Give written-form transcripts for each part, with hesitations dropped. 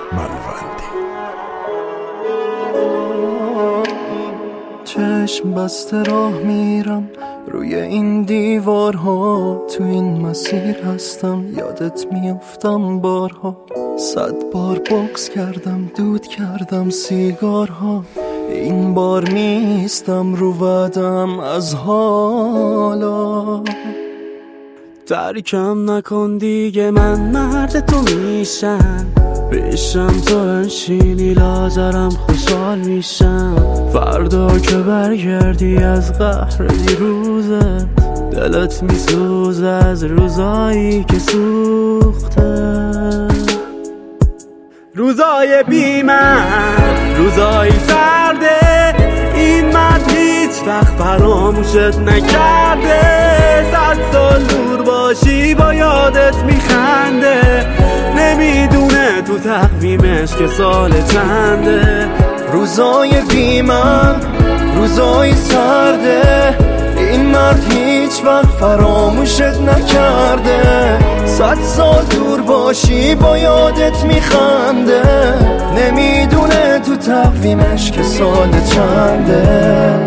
ملوندی. چشم بسته راه میرم روی این دیوارها، تو این مسیر هستم یادت میافتم بارها. 100 بار بوکس کردم دود کردم سیگارها، این بار نیستم رو وعدم از حالا. ترکم نکن دیگه من مرد تو میشم، پیشم تو بنشینی لازرم خوشحال میشم. فردا که برگردی از قهر دیروزت، دلت میسوزه از روزایی که سوخته. روزای بی‌مرد روزای سرده، این مرد هیچ وقت فراموشت نکرده. 100 سال دور باشی با یادت میخنده، نمیدونه تو تقویمش که سال چنده. روزای بیمن روزای سرده، این مرد هیچ وقت فراموشت نکرده. 100 سال دور باشی با یادت میخنده، نمیدونه تو تقویمش که سال چنده.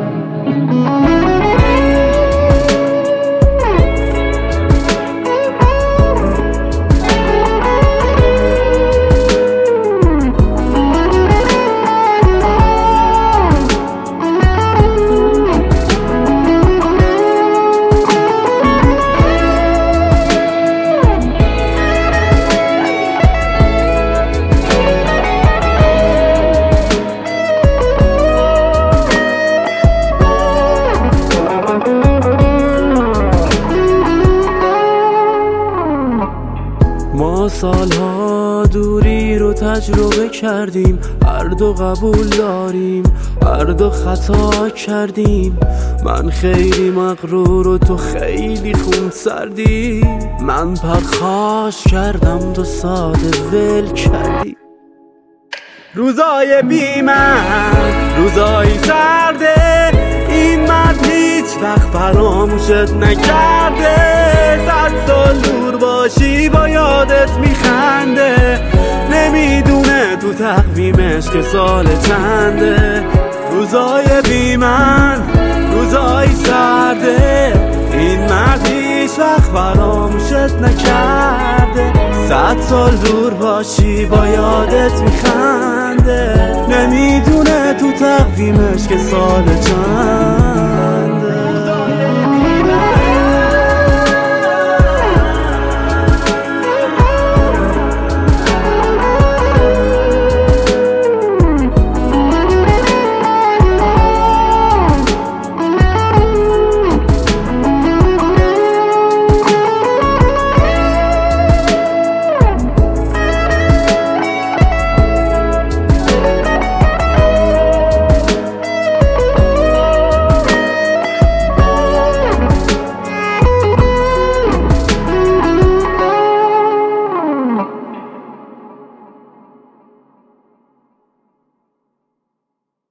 ما سالها دوری رو تجربه کردیم، هر دو قبول داریم هر دو خطا کردیم. من خیلی مغرور و تو خیلی خون سردی، من پرخاش کردم تو ساده ول کردی. روزای بی‌مرد روزای سرده، این مرد هیچ وقت فراموشت نکرده. 100 سال دور باشی با یادت میخنده، نمیدونه تو تقویمش که سال چنده. روزای بی‌من روزای سرده، این مرد هیچ وقت فراموشت نکرده. 100 سال دور باشی با یادت میخنده، نمیدونه تو تقویمش که سال چند.